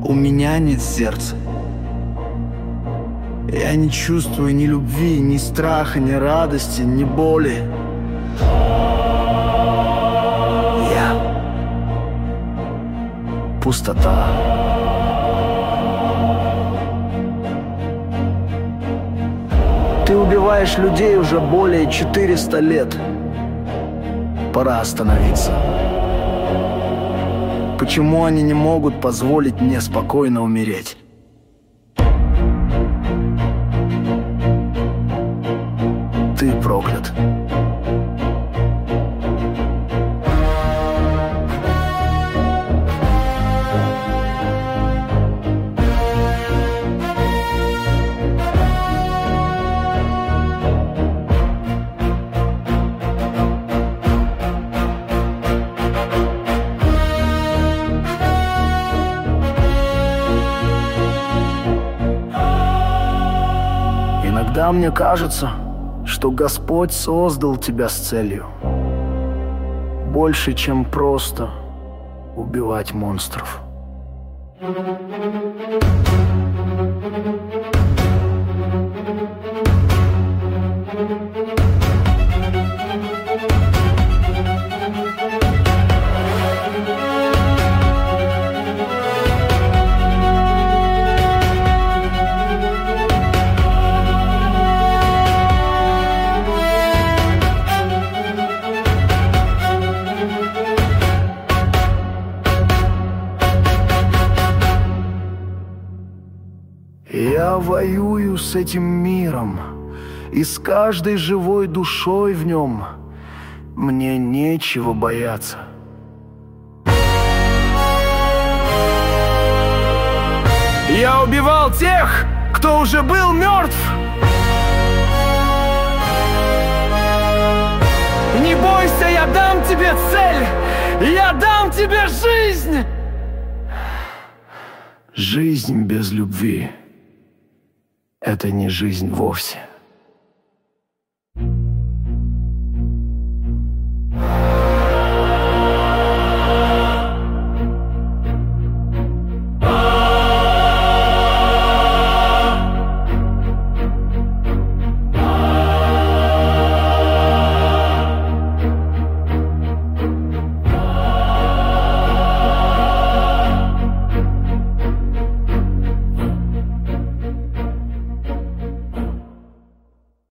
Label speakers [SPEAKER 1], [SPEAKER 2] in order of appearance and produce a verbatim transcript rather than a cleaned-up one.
[SPEAKER 1] У меня нет сердца. Я не чувствую ни любви, ни страха, ни радости, ни боли. Я пустота. Ты убиваешь людей уже более четырёхсот лет. Пора остановиться. Почему они не могут позволить мне спокойно умереть? Ты проклят. Иногда мне кажется, что Господь создал тебя с целью больше, чем просто убивать монстров. Я воюю с этим миром, и с каждой живой душой в нем мне нечего бояться. Я убивал тех, кто уже был мертв. Не бойся, я дам тебе цель, я дам тебе жизнь. Жизнь без любви — это не жизнь вовсе.